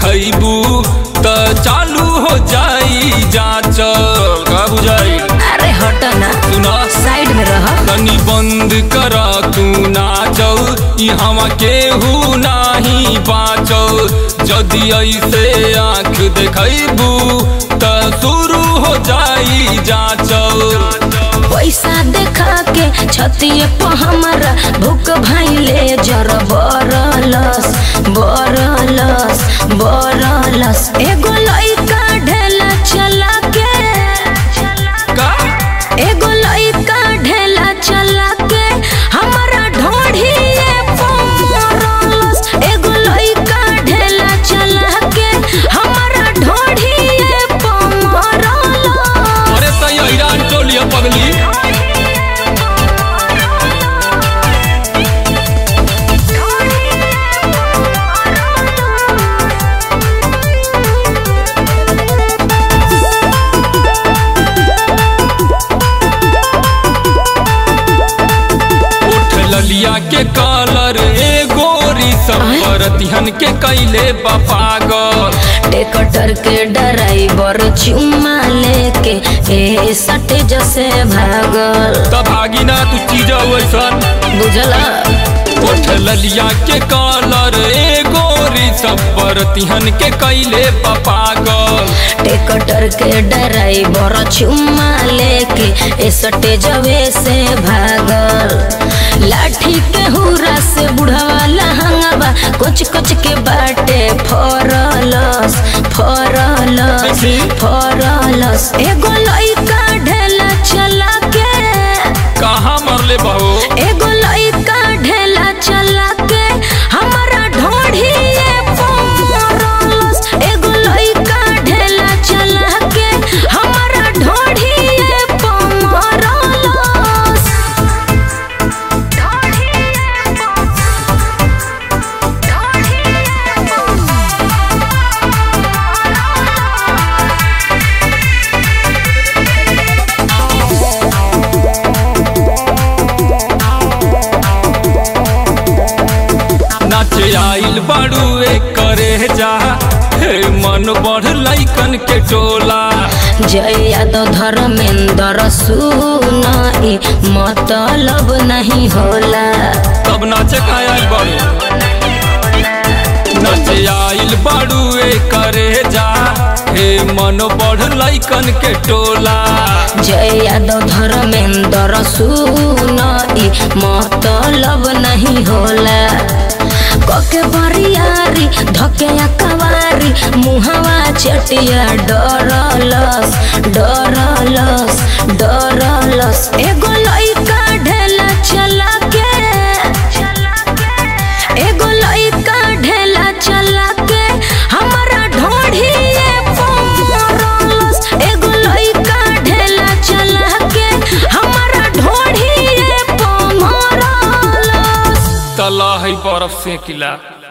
देखबू त चालू हो जाई जांच का बुझाई। अरे हट ना, सुना साइड में रह। तनी बंद कर तू नाचौ इहवा केहू नाही बाचौ। जदि ऐसे आँख देखबू त शुरू हो जाई जांचौ। पैसा देखा के छतिए पर हमारा भूख भाईले जर बरलस बरलस बरलस। एगो लइका ढेला चला के का एगो लइका ढेला चला के हमारा ढोढ़िए पमरलस। एगो लइका ढेला चला के हमारा ढोढ़िए पमरलस। अरे तई हैरान टोलिया पगली। ललिया के कलर गोरी संबरतिहन के कैले पागल। टेकटर के ड्राइवर चुम्मा लेके ए सटे जसे भागल। त भागी ना तू चीज वैसन बुझला। ओठ ललिया के कलर गोरी संबरतिहन के कैले पागल। टेकटर के ड्राइवर चुम्मा लेके ए सटे जवे से भागल। लाठी के हुरा से बुढ़वा लहंगवा कुछ कुछ के बाटे फरलस फरलस फरलस। एगो लइका ढेला चला के कहाँ मरले बहो। एगो लइका ढेला चला के हमारा ढोढ़िए पमरलस। एगो लइका ढेला चला के हमारा ढोढ़िए पमरलस। नाचे आइल बाड़ुए करे जा हे मन बढ़ लइकन के टोला। जय यादव धर्मेंद्र सुनाई मतलब नहीं होला। तब नाचे का आइल बाड़ू नाचे आइल बाड़ुए करे जा हे मन बढ़ लइकन के टोला। जय यादव धर्मेंद्र सुनाई मतलब नहीं होला। कके बरियारी धके कवारी मुहवा चटिया डरलस डरलस डरलस। एगो लइका ढेला चला के एगो लइका ढेला चला के हमारा ढोढ़िए पमरलस। एगो लइका ढेला चला के हमारा ढोढ़िए पमरलस। तला है बर्फ से किला।